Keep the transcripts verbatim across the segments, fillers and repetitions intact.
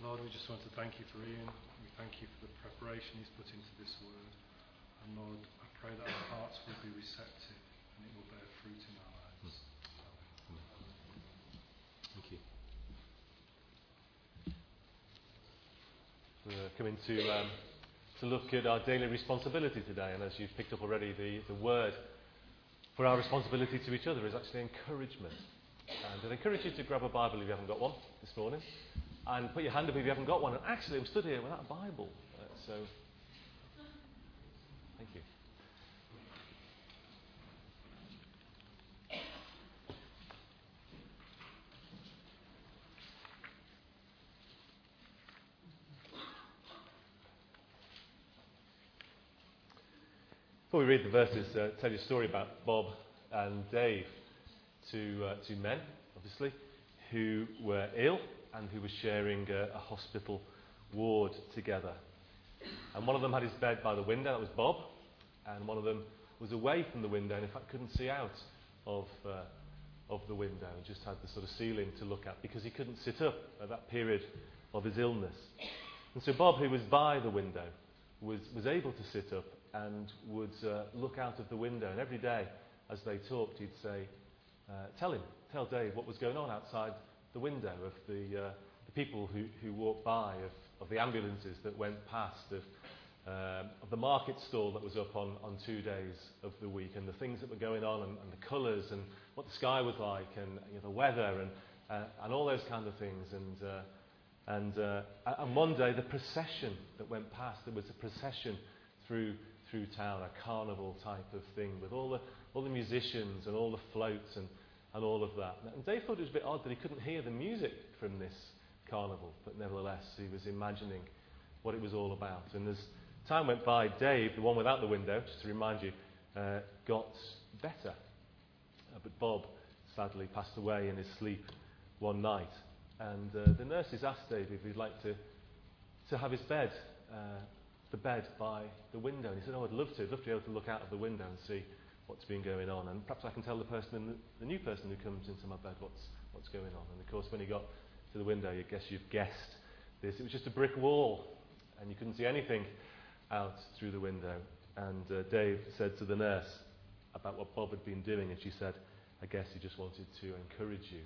God, we just want to thank you for Ian. We thank you for the preparation he's put into this word. And Lord, I pray that our hearts will be receptive and it will bear fruit in our lives. Mm. Thank you. We're coming to um, to look at our daily responsibility today, and as you've picked up already, the, the word for our responsibility to each other is actually encouragement. And I'd encourage you to grab a Bible if you haven't got one this morning, and put your hand up if you haven't got one. And actually, I'm stood here without a Bible, uh, so thank you. Before we read the verses, uh, tell you a story about Bob and Dave, two uh, two men, obviously, who were ill and who were sharing a, a hospital ward together. And one of them had his bed by the window, that was Bob, and one of them was away from the window and in fact couldn't see out of uh, of the window and just had the sort of ceiling to look at because he couldn't sit up at that period of his illness. And so Bob, who was by the window, was, was able to sit up and would uh, look out of the window, and every day as they talked he'd say, uh, tell him, tell Dave what was going on outside the window, of the, uh, the people who, who walked by, of, of the ambulances that went past, of, um, of the market stall that was up on, on two days of the week, and the things that were going on, and, and the colours, and what the sky was like, and you know, the weather, and, uh, and all those kind of things. And, uh, and, uh, and one day the procession that went past, there was a procession through through town, a carnival type of thing, with all the all the musicians and all the floats and, and all of that. And Dave thought it was a bit odd that he couldn't hear the music from this carnival, but nevertheless he was imagining what it was all about. And as time went by, Dave, the one without the window, just to remind you, uh, got better. Uh, but Bob sadly passed away in his sleep one night. And uh, the nurses asked Dave if he'd like to, to have his bed uh, the bed by the window. And he said, oh, I'd love to. I'd love to be able to look out of the window and see what's been going on. And perhaps I can tell the person, in the, the new person who comes into my bed what's what's going on. And of course, when he got to the window, I guess you've guessed this. It was just a brick wall, and you couldn't see anything out through the window. And uh, Dave said to the nurse about what Bob had been doing, and she said, I guess he just wanted to encourage you.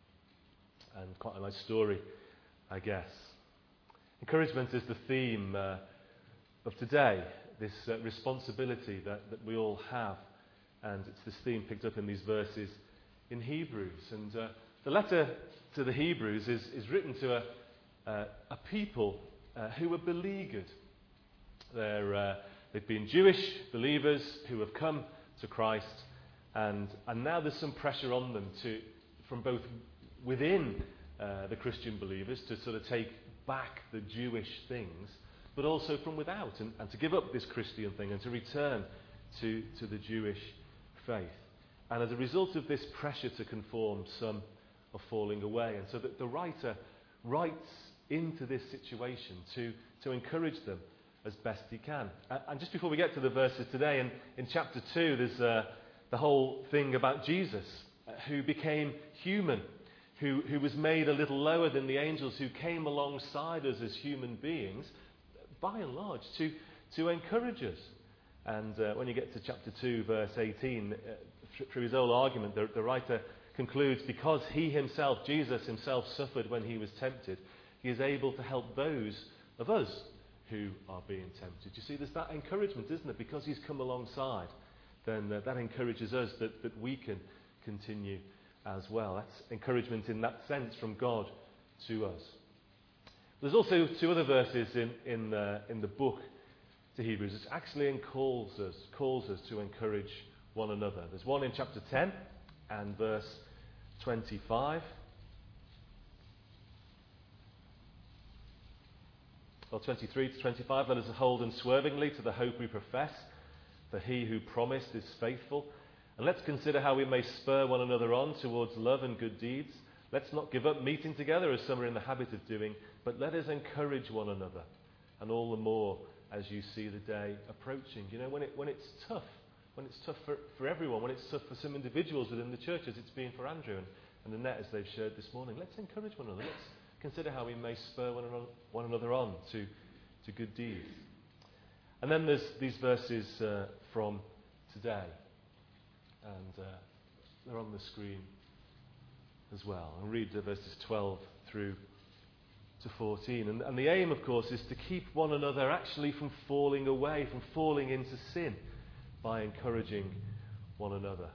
And quite a nice story, I guess. Encouragement is the theme uh, of today, this uh, responsibility that, that we all have, and it's this theme picked up in these verses in Hebrews. And uh, the letter to the Hebrews is, is written to a, uh, a people uh, who were beleaguered. They're, uh, they've been Jewish believers who have come to Christ, and, and now there's some pressure on them to, from both within uh, the Christian believers to sort of take back the Jewish things, but also from without, and, and to give up this Christian thing and to return to, to the Jewish faith. And as a result of this pressure to conform, some are falling away. And so that the writer writes into this situation to, to encourage them as best he can. And, and just before we get to the verses today, in, in chapter two, there's uh, the whole thing about Jesus, uh, who became human, who, who was made a little lower than the angels, who came alongside us as human beings, by and large, to, to encourage us. And uh, when you get to chapter two, verse eighteen, uh, th- through his whole argument, the, the writer concludes, because he himself, Jesus himself, suffered when he was tempted, he is able to help those of us who are being tempted. You see, there's that encouragement, isn't it? Because he's come alongside, then uh, that encourages us that, that we can continue as well. That's encouragement in that sense from God to us. There's also two other verses in in, uh, in the book to Hebrews. It actually calls us calls us to encourage one another. There's one in chapter ten and verse twenty-five. Well, twenty-three to twenty-five. Let us hold unswervingly to the hope we profess, for he who promised is faithful. And let's consider how we may spur one another on towards love and good deeds. Let's not give up meeting together as some are in the habit of doing, but let us encourage one another, and all the more as you see the day approaching. You know, when it when it's tough, when it's tough for, for everyone, when it's tough for some individuals within the church, as it's been for Andrew and, and Annette as they've shared this morning, let's encourage one another. Let's consider how we may spur one another, one another on to, to good deeds. And then there's these verses uh, from today, and uh, they're on the screen as well. I'll read the verses twelve through to fourteen. And, and the aim, of course, is to keep one another actually from falling away, from falling into sin, by encouraging one another.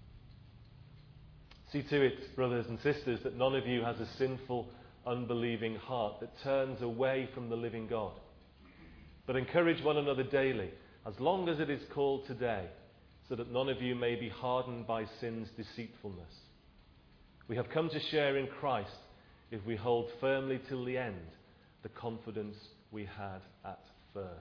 See to it, brothers and sisters, that none of you has a sinful, unbelieving heart that turns away from the living God. But encourage one another daily, as long as it is called today, so that none of you may be hardened by sin's deceitfulness. We have come to share in Christ if we hold firmly till the end the confidence we had at first.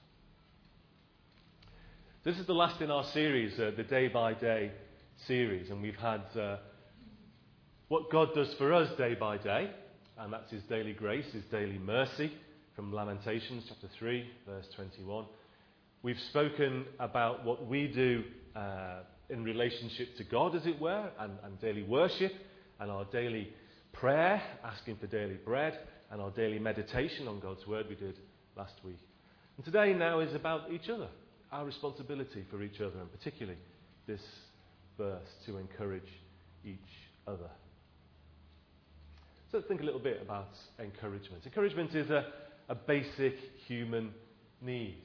This is the last in our series, uh, the Day by Day series, and we've had uh, what God does for us day by day, and that's His daily grace, His daily mercy, from Lamentations chapter three, verse twenty-one. We've spoken about what we do uh, in relationship to God, as it were, and, and daily worship, and our daily prayer, asking for daily bread, and our daily meditation on God's Word we did last week. And today now is about each other, our responsibility for each other, and particularly this verse to encourage each other. So let's think a little bit about encouragement. Encouragement is a, a basic human need.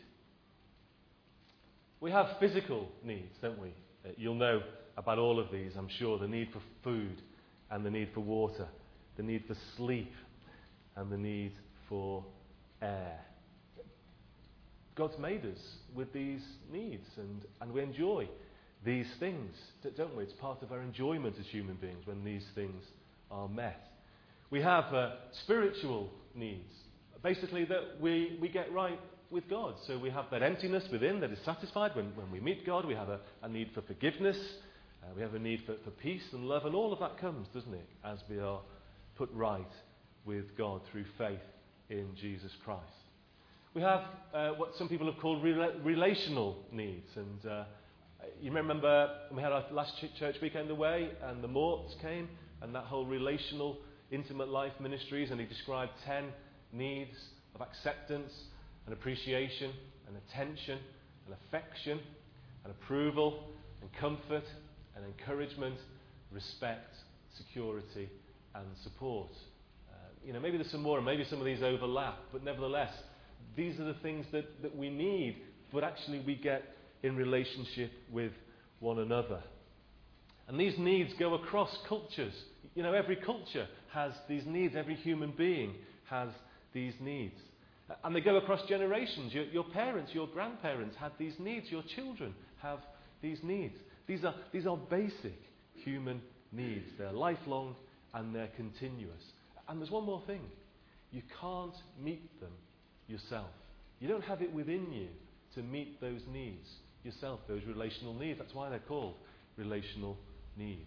We have physical needs, don't we? Uh, you'll know about all of these, I'm sure. The need for food and the need for water, the need for sleep and the need for air. God's made us with these needs, and, and we enjoy these things, don't we? It's part of our enjoyment as human beings when these things are met. We have uh, spiritual needs, basically that we, we get right with God. So we have that emptiness within that is satisfied when, when we meet God. We have a, a need for forgiveness. Uh, we have a need for, for peace and love. And all of that comes, doesn't it, as we are put right with God through faith in Jesus Christ. We have uh, what some people have called rela- relational needs. And uh, you remember we had our last ch- church weekend away, and the Morts came, and that whole relational, intimate life ministries, and he described ten needs of acceptance and appreciation and attention and affection and approval and comfort and encouragement, respect, security and support. Uh, you know, maybe there's some more, and maybe some of these overlap, but nevertheless, these are the things that, that we need, but actually we get in relationship with one another. And these needs go across cultures. You know, every culture has these needs. Every human being has these needs. And they go across generations. Your, your parents, your grandparents had these needs. Your children have these needs. These are, these are basic human needs. They're lifelong and they're continuous. And there's one more thing. You can't meet them yourself. You don't have it within you to meet those needs yourself, those relational needs. That's why they're called relational needs.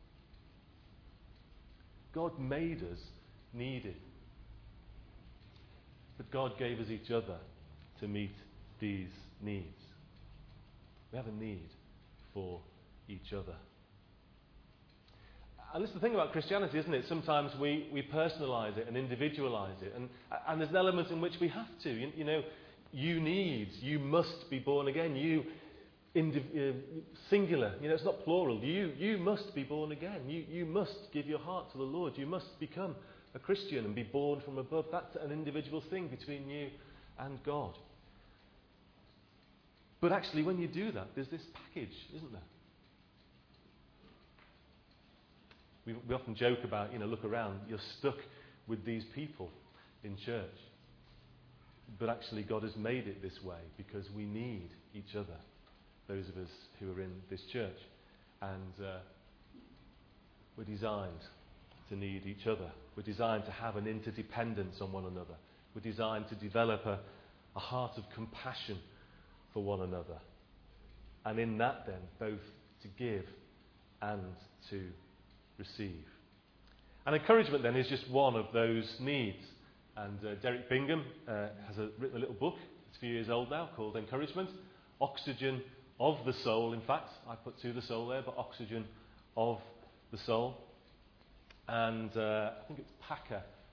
God made us needy. But God gave us each other to meet these needs. We have a need for each other. And this is the thing about Christianity, isn't it? Sometimes we, we personalise it and individualise it. And, and there's an element in which we have to. You, you know, you need, you must be born again. You, indiv- uh, singular, you know, it's not plural. You, you must be born again. You, you must give your heart to the Lord. You must become a Christian and be born from above. That's an individual thing between you and God. But actually, when you do that, there's this package, isn't there? We, we often joke about, you know, look around, you're stuck with these people in church. But actually, God has made it this way because we need each other, those of us who are in this church. And uh, we're designed to need each other. We're designed to have an interdependence on one another. We're designed to develop a, a heart of compassion for one another. And in that then, both to give and to receive. And encouragement then is just one of those needs. And uh, Derek Bingham uh, has a, written a little book, it's a few years old now, called Encouragement. Oxygen of the soul, in fact. I put to the soul there, but oxygen of the soul. And uh, I think it's Packer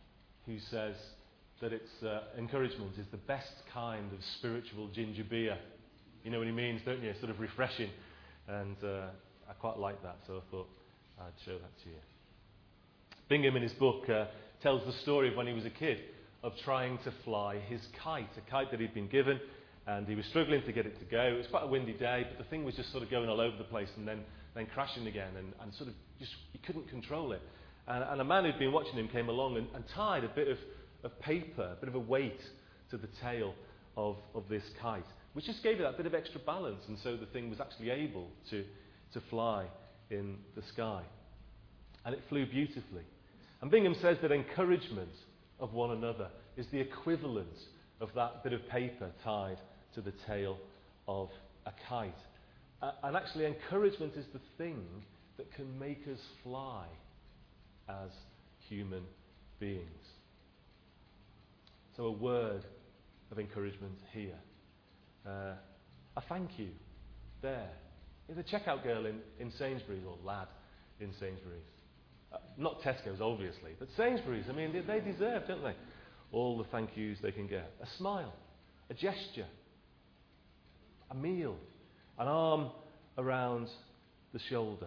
who says that it's uh, encouragement is the best kind of spiritual ginger beer. You know what he means, don't you? Sort of refreshing. And uh, I quite like that, so I thought I'd show that to you. Bingham, in his book, uh, tells the story of when he was a kid, of trying to fly his kite, a kite that he'd been given, and he was struggling to get it to go. It was quite a windy day, but the thing was just sort of going all over the place and then, then crashing again, and, and sort of just, he couldn't control it. And, and a man who'd been watching him came along and, and tied a bit of, of paper, a bit of a weight to the tail of, of this kite, which just gave it that bit of extra balance, and so the thing was actually able to, to fly in the sky. And it flew beautifully. And Bingham says that encouragement of one another is the equivalent of that bit of paper tied to the tail of a kite. Uh, and actually encouragement is the thing that can make us fly as human beings. So a word of encouragement here. Uh, a thank you there. The checkout girl in, in Sainsbury's, or lad in Sainsbury's. Uh, not Tesco's, obviously, but Sainsbury's. I mean, they, they deserve, don't they, all the thank yous they can get. A smile, a gesture, a meal, an arm around the shoulder.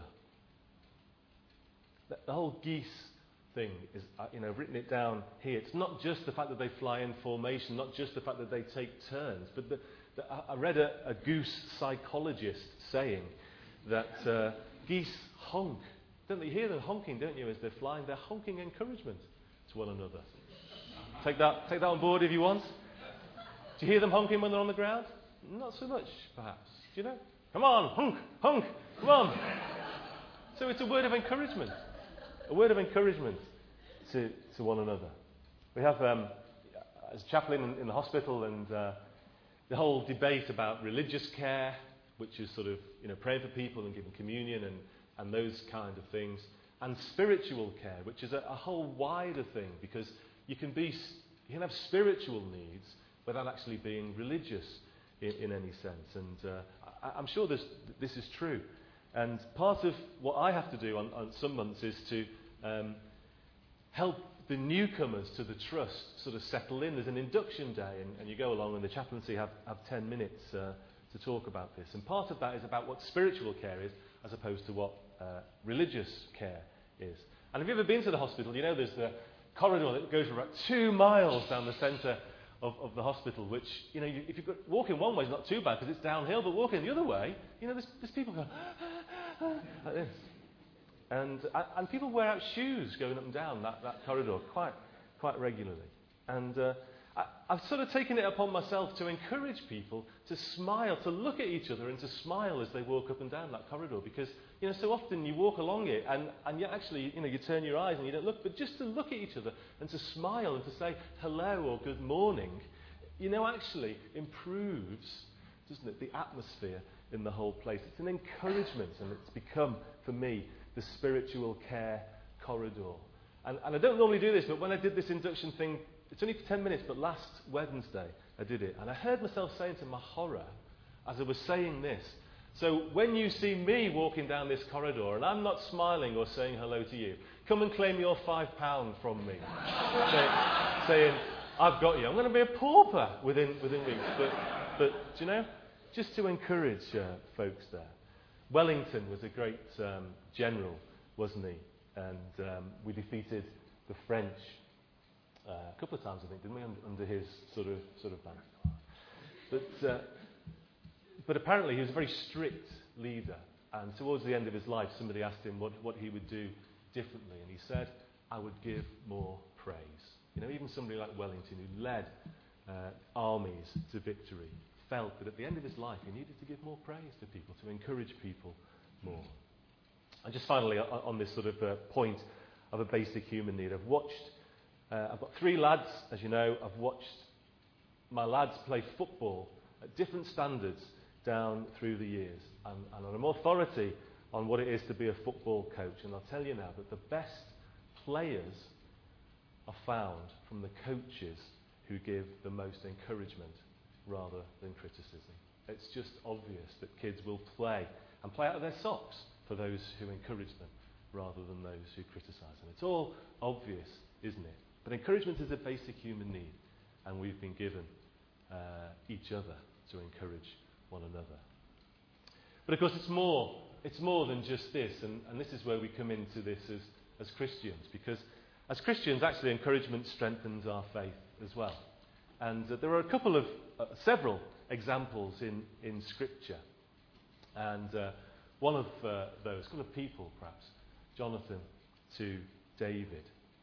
The, the whole geese thing is, uh, you know, I've written it down here. It's not just the fact that they fly in formation, not just the fact that they take turns, but the, the, I read a, a goose psychologist saying that uh, geese honk. Don't they? You hear them honking, don't you, as they're flying? They're honking encouragement to one another. Take that, take that on board if you want. Do you hear them honking when they're on the ground? Not so much, perhaps. Do you know? Come on, honk, honk, come on. So it's a word of encouragement. A word of encouragement to, to one another. We have, um, as chaplain in, in the hospital, and uh, the whole debate about religious care, which is sort of, you know, praying for people and giving communion and and those kind of things, and spiritual care, which is a, a whole wider thing, because you can be, you can have spiritual needs without actually being religious in, in any sense. And uh, I, I'm sure this, this is true. And part of what I have to do on, on some months is to um, help the newcomers to the trust sort of settle in. There's an induction day, and, and you go along, and the chaplaincy have, have ten minutes uh, to talk about this. And part of that is about what spiritual care is, as opposed to what uh, religious care is. And if you've ever been to the hospital, you know there's the corridor that goes for about two miles down the centre of, of the hospital, which, you know, you, if you're walking one way is not too bad because it's downhill, but walking the other way, you know, there's, there's people going like this. And, and people wear out shoes going up and down that, that corridor quite, quite regularly. And uh, I, I've sort of taken it upon myself to encourage people to smile, to look at each other and to smile as they walk up and down that corridor, because, you know, so often you walk along it and, and you actually, you know, you turn your eyes and you don't look, but just to look at each other and to smile and to say hello or good morning, you know, actually improves, doesn't it, the atmosphere in the whole place. It's an encouragement, and it's become, for me, the spiritual care corridor. And, and I don't normally do this, but when I did this induction thing, it's only for ten minutes, but last Wednesday I did it. And I heard myself saying to my horror, as I was saying this, so when you see me walking down this corridor and I'm not smiling or saying hello to you, come and claim your five pound from me. Say, saying, I've got you. I'm going to be a pauper within, within weeks. But, but, do you know, just to encourage uh, folks there. Wellington was a great um, general, wasn't he? And um, we defeated the French Uh, a couple of times, I think, didn't we, under, under his sort of sort of banner. But uh, but apparently he was a very strict leader, and towards the end of his life, somebody asked him what, what he would do differently, and he said, "I would give more praise." You know, even somebody like Wellington, who led uh, armies to victory, felt that at the end of his life he needed to give more praise to people, to encourage people more. And just finally, on, on this sort of uh, point of a basic human need, I've watched. Uh, I've got three lads, as you know. I've watched my lads play football at different standards down through the years. And, and I'm authority on what it is to be a football coach. And I'll tell you now that the best players are found from the coaches who give the most encouragement rather than criticism. It's just obvious that kids will play and play out of their socks for those who encourage them rather than those who criticise them. It's all obvious, isn't it? But encouragement is a basic human need, and we've been given uh, each other to encourage one another. But of course, it's more. It's more than just this, and, and this is where we come into this as, as Christians, because as Christians, actually, encouragement strengthens our faith as well. And uh, there are a couple of, uh, several examples in, in Scripture. And uh, one of uh, those, a couple of people perhaps, Jonathan to David.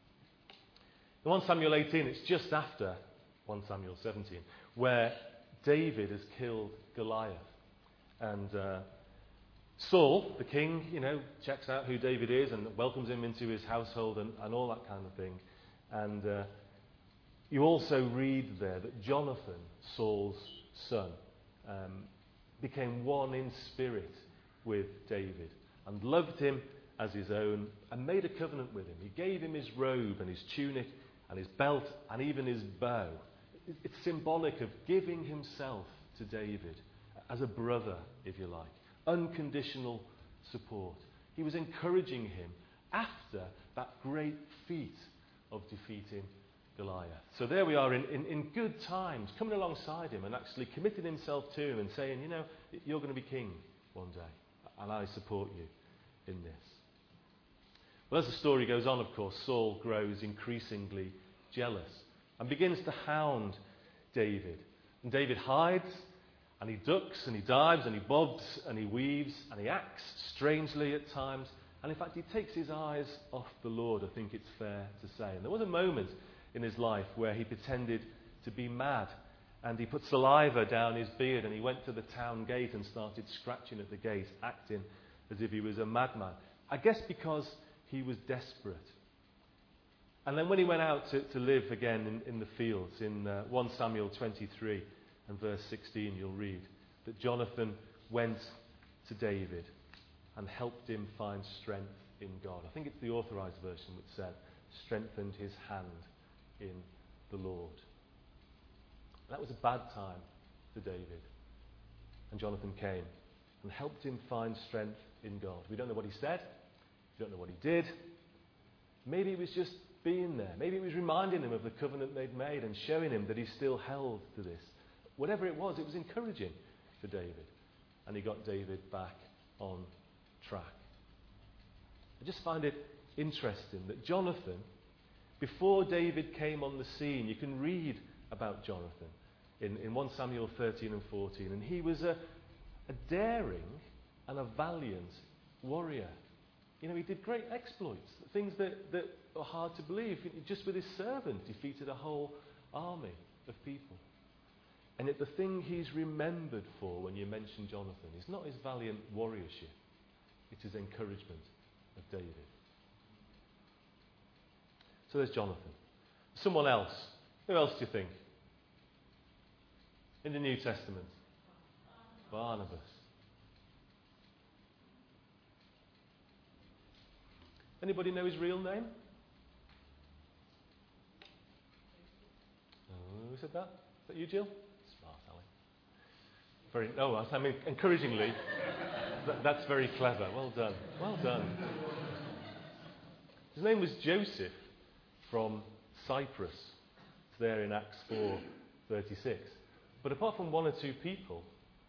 In First Samuel eighteen, it's just after First Samuel seventeen, where David has killed Goliath. And uh, Saul, the king, you know, checks out who David is and welcomes him into his household and, and all that kind of thing. And uh, you also read there that Jonathan, Saul's son, um, became one in spirit with David and loved him as his own and made a covenant with him. He gave him his robe and his tunic and his belt and even his bow. It's symbolic of giving himself to David as a brother, if you like. Unconditional support. He was encouraging him after that great feat of defeating Goliath. So there we are in, in, in good times, coming alongside him and actually committing himself to him and saying, you know, you're going to be king one day, and I support you in this. Well, as the story goes on, of course, Saul grows increasingly jealous and begins to hound David. And David hides, and he ducks, and he dives, and he bobs, and he weaves, and he acts strangely at times. And in fact, he takes his eyes off the Lord, I think it's fair to say. And there was a moment in his life where he pretended to be mad, and he put saliva down his beard, and he went to the town gate and started scratching at the gate, acting as if he was a madman. I guess because he was desperate. And then when he went out to, to live again in, in the fields, in uh, First Samuel twenty-three and verse sixteen, you'll read that Jonathan went to David and helped him find strength in God. I think it's the authorized version which said, strengthened his hand in the Lord. That was a bad time for David. And Jonathan came and helped him find strength in God. We don't know what he said. We don't know what he did. Maybe it was just being there. Maybe it was reminding him of the covenant they'd made and showing him that he still held to this. Whatever it was, it was encouraging for David. And he got David back on track. I just find it interesting that Jonathan, before David came on the scene, you can read about Jonathan in, in First Samuel thirteen and fourteen, and he was a, a daring and a valiant warrior. You know, he did great exploits, things that, that are hard to believe. Just with his servant, defeated a whole army of people. And yet the thing he's remembered for when you mention Jonathan is not his valiant warriorship, it's his encouragement of David. So there's Jonathan. Someone else. Who else do you think? In the New Testament? Barnabas. Anybody know his real name? Oh, who said that? Is that you, Jill? Smart, Alan. Very, oh, I mean, encouragingly, that, that's very clever. Well done. Well done. His name was Joseph from Cyprus. It's there in Acts four thirty-six. But apart from one or two people,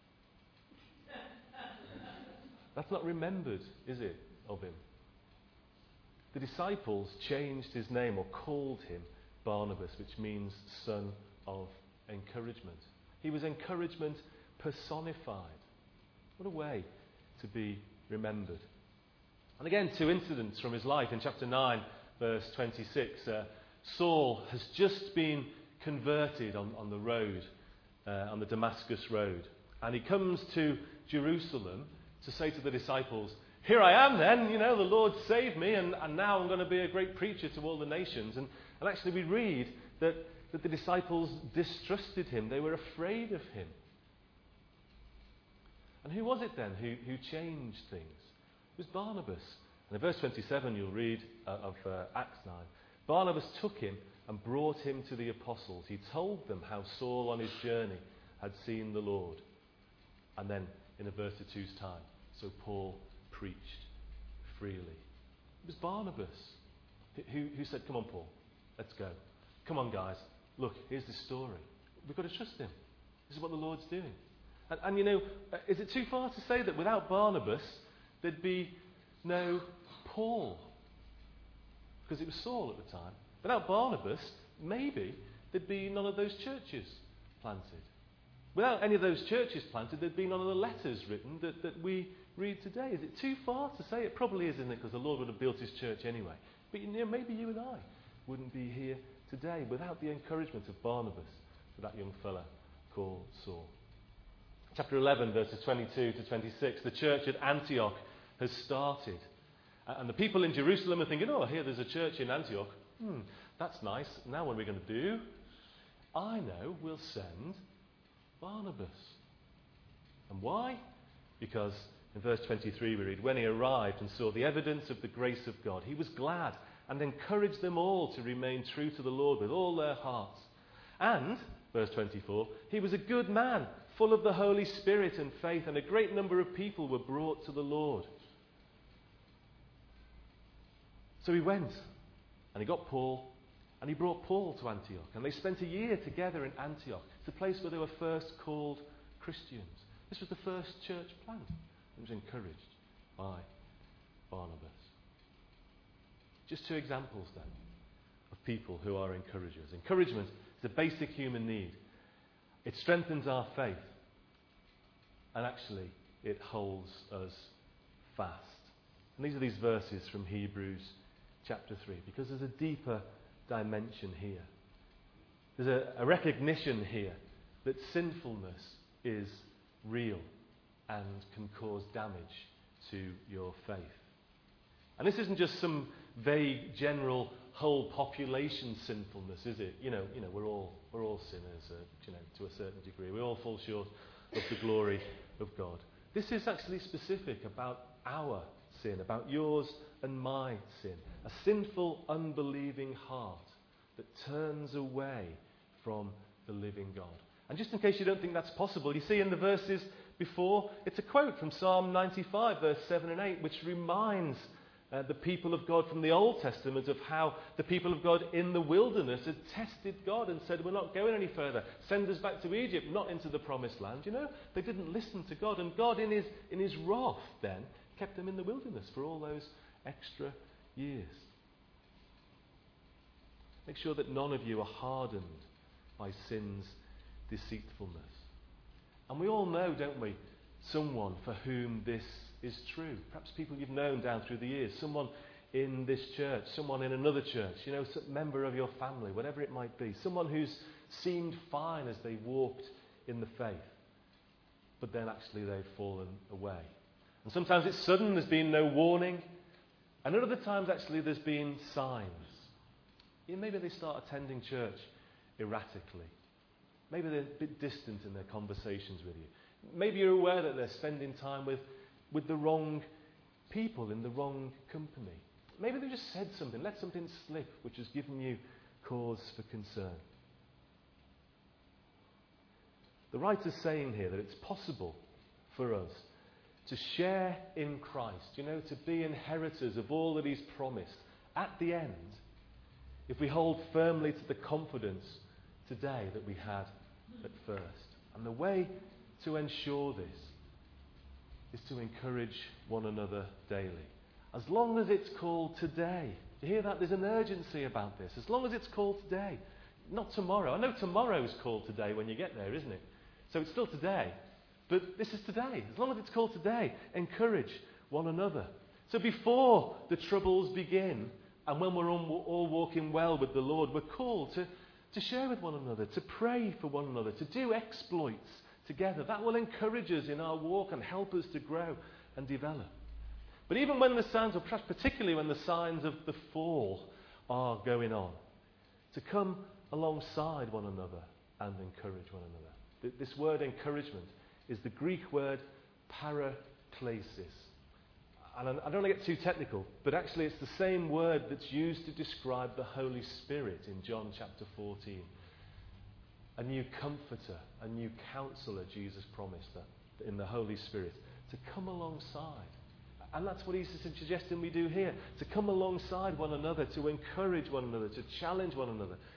that's not remembered, is it, of him? The disciples changed his name or called him Barnabas, which means son of encouragement. He was encouragement personified. What a way to be remembered. And again, two incidents from his life. In chapter nine, verse twenty-six, uh, Saul has just been converted on, on the road, uh, on the Damascus road. And he comes to Jerusalem to say to the disciples, here I am then, you know, the Lord saved me, and, and now I'm going to be a great preacher to all the nations. And, and actually we read that, that the disciples distrusted him. They were afraid of him. And who was it then who, who changed things? It was Barnabas. And in verse twenty-seven you'll read uh, of uh, Acts nine. Barnabas took him and brought him to the apostles. He told them how Saul on his journey had seen the Lord. And then in a verse or two's time, so Paul preached freely. It was Barnabas who, who said, come on, Paul, let's go. come on guys, look, here's the story. We've got to trust him. This is what the Lord's doing. And, and you know, uh, is it too far to say that without Barnabas, there'd be no Paul? Because it was Saul at the time. Without Barnabas, maybe there'd be none of those churches planted. Without any of those churches planted, there'd be none of the letters written that, that we read today. Is it too far to say? It probably is, isn't it? Because the Lord would have built his church anyway. But you know, maybe you and I wouldn't be here today without the encouragement of Barnabas for that young fella called Saul. Chapter eleven, verses twenty-two to twenty-six. The church at Antioch has started. And the people in Jerusalem are thinking, oh, here there's a church in Antioch. Hmm, that's nice. Now what are we going to do? I know, we'll send Barnabas. And why? Because in verse twenty-three we read, when he arrived and saw the evidence of the grace of God, he was glad and encouraged them all to remain true to the Lord with all their hearts. And, verse twenty-four, he was a good man, full of the Holy Spirit and faith, and a great number of people were brought to the Lord. So he went, and he got Paul, and he brought Paul to Antioch. And they spent a year together in Antioch. It's the place where they were first called Christians. This was the first church plant. It was encouraged by Barnabas. Just two examples then of people who are encouragers. Encouragement is a basic human need. It strengthens our faith. And actually, it holds us fast. And these are these verses from Hebrews chapter three, because there's a deeper dimension here. There's a, a recognition here that sinfulness is real and can cause damage to your faith. And this isn't just some vague, general, whole population sinfulness, is it? You know, you know, we're all we're all sinners, uh, you know, to a certain degree. We all fall short of the glory of God. This is actually specific about our sin, about yours and my sin. A sinful, unbelieving heart that turns away from the living God. And just in case you don't think that's possible, you see in the verses before, it's a quote from Psalm ninety-five, verse seven and eight, which reminds uh, the people of God from the Old Testament of how the people of God in the wilderness had tested God and said, we're not going any further. Send us back to Egypt, not into the promised land. You know, they didn't listen to God. And God in his, in his wrath then kept them in the wilderness for all those extra years. Make sure that none of you are hardened by sin's deceitfulness. And we all know, don't we, someone for whom this is true. Perhaps people you've known down through the years. Someone in this church, someone in another church, you know, some member of your family, whatever it might be. Someone who's seemed fine as they walked in the faith, but then actually they've fallen away. And sometimes it's sudden, there's been no warning. And at other times, actually, there's been signs. You know, maybe they start attending church erratically. Maybe they're a bit distant in their conversations with you. Maybe you're aware that they're spending time with, with the wrong people in the wrong company. Maybe they just said something, let something slip, which has given you cause for concern. The writer's saying here that it's possible for us to share in Christ, you know, to be inheritors of all that he's promised at the end, if we hold firmly to the confidence today that we had at first. And the way to ensure this is to encourage one another daily. As long as it's called today. You hear that? There's an urgency about this. As long as it's called today. Not tomorrow. I know tomorrow's called today when you get there, isn't it? So it's still today. But this is today. As long as it's called today, encourage one another. So before the troubles begin, and when we're all, all walking well with the Lord, we're called to, to share with one another, to pray for one another, to do exploits together. That will encourage us in our walk and help us to grow and develop. But even when the signs, or perhaps particularly when the signs of the fall are going on, to come alongside one another and encourage one another. This word encouragement is the Greek word paraklesis. And I don't want to get too technical, but actually it's the same word that's used to describe the Holy Spirit in John chapter fourteen. A new comforter, a new counselor, Jesus promised that in the Holy Spirit, to come alongside. And that's what he's suggesting we do here, to come alongside one another, to encourage one another, to challenge one another,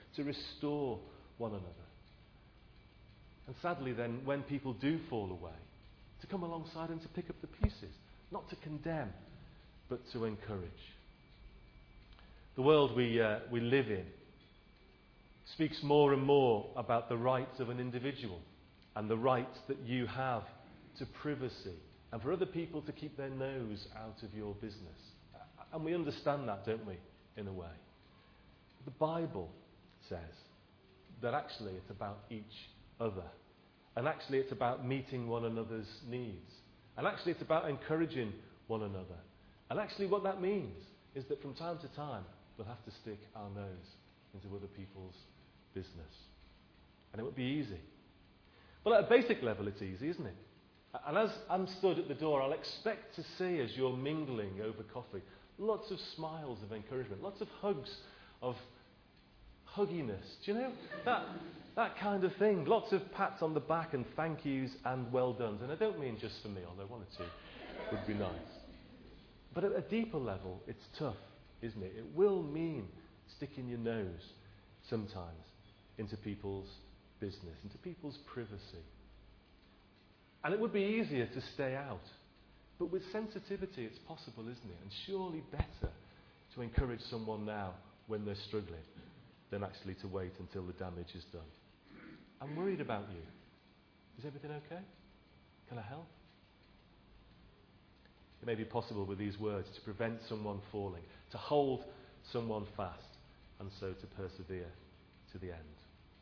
to restore one another. And sadly then, when people do fall away, to come alongside and to pick up the pieces, not to condemn, but to encourage. The world we, uh, we live in speaks more and more about the rights of an individual and the rights that you have to privacy and for other people to keep their nose out of your business. And we understand that, don't we, in a way. The Bible says that actually it's about each other. And actually it's about meeting one another's needs. And actually it's about encouraging one another. And actually what that means is that from time to time we'll have to stick our nose into other people's business. And it won't be easy. But at a basic level it's easy, isn't it? And as I'm stood at the door, I'll expect to see, as you're mingling over coffee, lots of smiles of encouragement, lots of hugs of hugginess. Do you know? That, that kind of thing. Lots of pats on the back and thank yous and well dones. And I don't mean just for me, although one or two would be nice. But at a deeper level, it's tough, isn't it? It will mean sticking your nose sometimes into people's business, into people's privacy. And it would be easier to stay out. But with sensitivity, it's possible, isn't it? And surely better to encourage someone now when they're struggling than actually to wait until the damage is done. I'm worried about you. Is everything okay? Can I help? It may be possible with these words to prevent someone falling, to hold someone fast, and so to persevere to the end.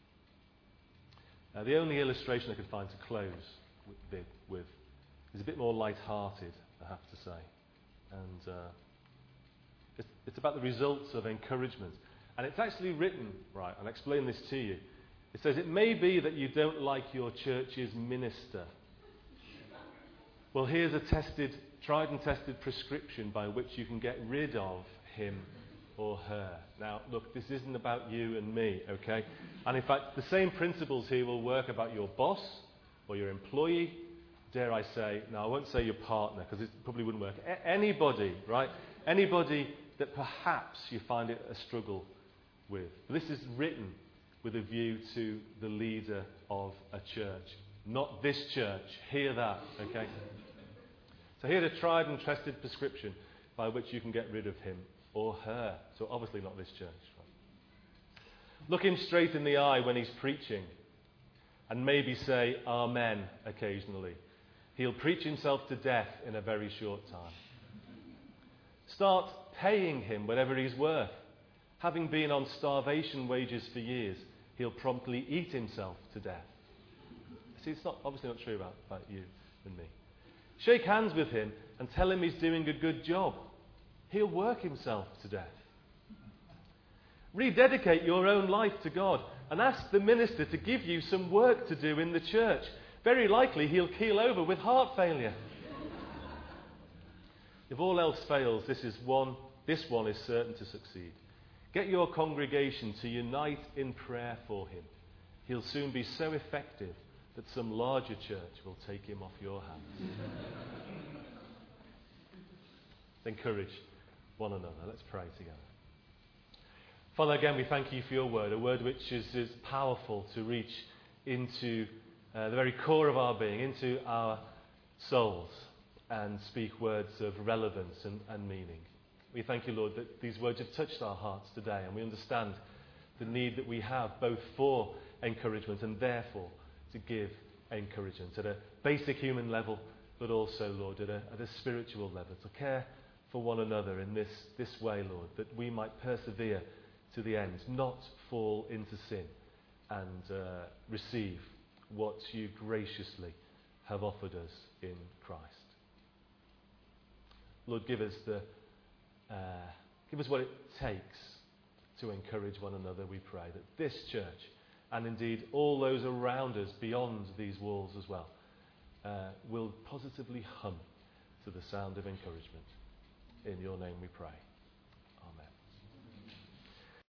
Now, the only illustration I could find to close with, with is a bit more light-hearted, I have to say. And uh, it's, it's about the results of encouragement. And it's actually written, right, I'll explain this to you. It says, it may be that you don't like your church's minister. Well, here's a tested, tried and tested prescription by which you can get rid of him or her. Now, look, this isn't about you and me, okay? And in fact, the same principles here will work about your boss or your employee, dare I say, now I won't say your partner because it probably wouldn't work. A- anybody, right? Anybody that perhaps you find it a struggle with. This is written with a view to the leader of a church. Not this church. Hear that, okay? So here's a tried and tested prescription by which you can get rid of him or her. So obviously not this church. Right? Look him straight in the eye when he's preaching and maybe say amen occasionally. He'll preach himself to death in a very short time. Start paying him whatever he's worth. Having been on starvation wages for years, he'll promptly eat himself to death. See, it's not obviously not true about, about you and me. Shake hands with him and tell him he's doing a good job. He'll work himself to death. Rededicate your own life to God and ask the minister to give you some work to do in the church. Very likely he'll keel over with heart failure. If all else fails, this is one, this one is certain to succeed. Get your congregation to unite in prayer for him. He'll soon be so effective that some larger church will take him off your hands. Encourage one another. Let's pray together. Father, again, we thank you for your word, a word which is, is powerful to reach into uh, the very core of our being, into our souls, and speak words of relevance and, and meaning. We thank you, Lord, that these words have touched our hearts today, and we understand the need that we have both for encouragement and therefore to give encouragement at a basic human level, but also, Lord, at a, at a spiritual level, to care for one another in this, this way, Lord, that we might persevere to the end, not fall into sin, and uh, receive what you graciously have offered us in Christ. Lord, give us the uh, give us what it takes to encourage one another, we pray, that this church, and indeed all those around us beyond these walls as well, uh, will positively hum to the sound of encouragement. In your name we pray.